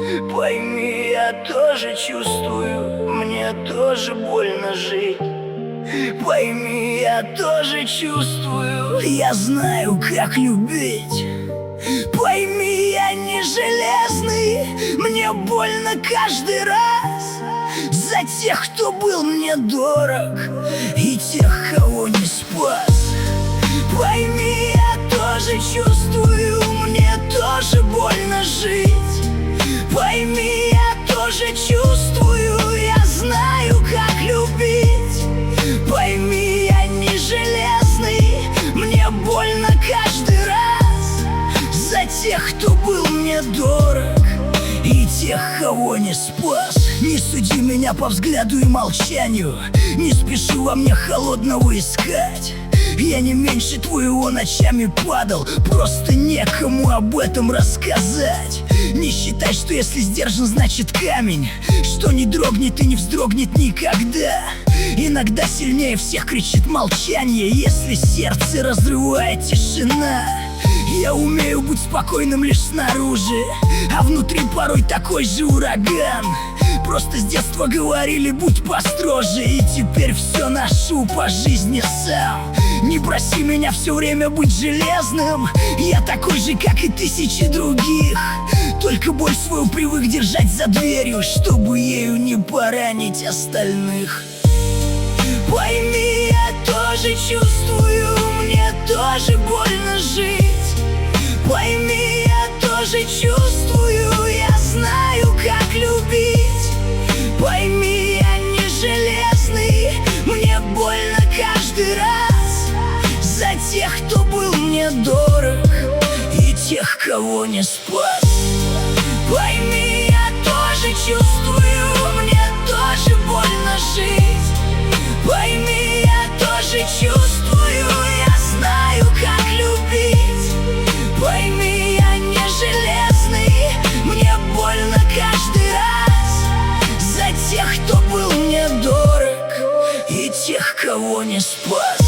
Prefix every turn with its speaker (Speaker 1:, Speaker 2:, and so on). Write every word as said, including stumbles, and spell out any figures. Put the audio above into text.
Speaker 1: Пойми, я тоже чувствую, мне тоже больно жить. Пойми, я тоже чувствую, я знаю, как любить. Пойми, я не железный, мне больно каждый раз за тех, кто был мне дорог, и тех, кого не спас. Пойми, я тоже чувствую, мне тоже больно жить. Пойми, я тоже чувствую, я знаю, как любить. Пойми, я не железный, мне больно каждый раз за тех, кто был мне дорог, и тех, кого не спас. Не суди меня по взгляду и молчанию, не спеши во мне холодного искать. Я не меньше твоего ночами падал, просто некому об этом рассказать. Не считай, что если сдержан, значит камень, что не дрогнет и не вздрогнет никогда. Иногда сильнее всех кричит молчание, если сердце разрывает тишина. Я умею быть спокойным лишь снаружи, а внутри порой такой же ураган. Просто с детства говорили, будь построже, и теперь все ношу по жизни сам. Не проси меня все время быть железным, я такой же, как и тысячи других. Только боль свою привык держать за дверью, чтобы ею не поранить остальных. Пойми, я тоже чувствую, мне тоже больно жить. Пойми, я тоже чувствую, я знаю, как любить. Пойми, я не железный, мне больно каждый раз за тех, кто был мне дорог, и тех, кого не спас. Пойми, я тоже чувствую, мне тоже больно жить. Пойми, я тоже чувствую, я знаю, как любить. Пойми, я не железный, мне больно каждый раз за тех, кто был мне дорог, и тех, кого не спас.